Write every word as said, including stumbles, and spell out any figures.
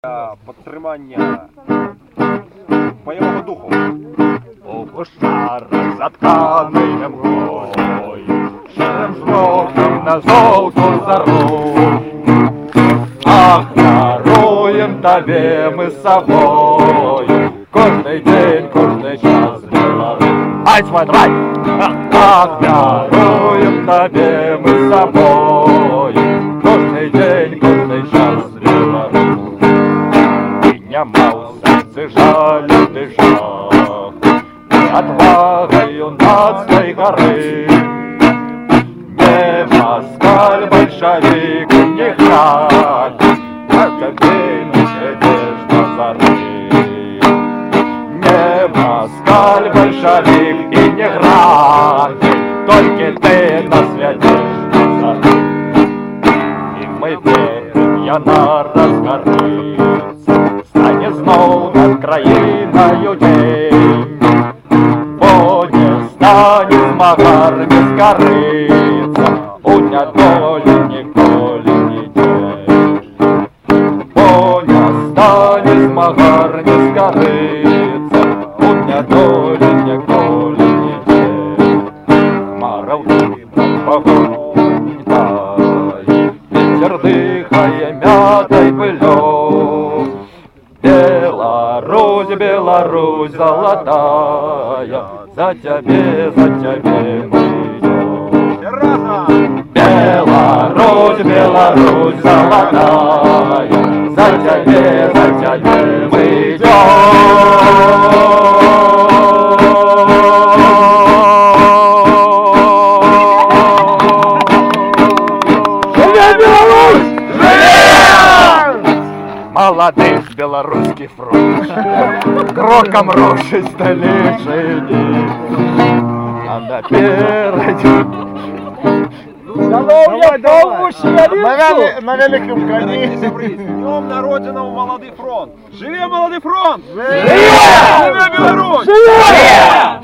Для підтримання бойового духу. У кошарах затканий мглою, шерем жовтим на золоту зару. Ах, даруєм тобі ми з собою, кожний день, кожний час Білорусь. Ай, смотрай! Ах, даруєм тобі ми з собою, кожний день, кожний час Білорусь. Нема у серці жалю ти жах, отвагою нацької гори. Не москаль, большевик, не град, а тобі не сидиш на зари. Не москаль, большевик и не град, только ты нас ведешь на зари. И мы верим, я на разгорится, стане знов над країною день, бо не стане змагар не скариться, у недолі ніколи не день. Бо не стане змагар не скариться, у недолі ніколи не день. Маралки над вогонь дай, ветер дихає мятой пылёй. Беларусь, Беларусь золотая, за тебе, за тебе мы идем. Беларусь, Беларусь золотая, за тебе, за тебе мы идем. Живе Беларусь! Молодых белорусский фронт, кроком рушить столетние дни. А наперед Здоров'я, бабусі, На великому коні. Днем народженого молодий фронт. Живе молодий фронт! Живе! Живе Білорусь! Живе!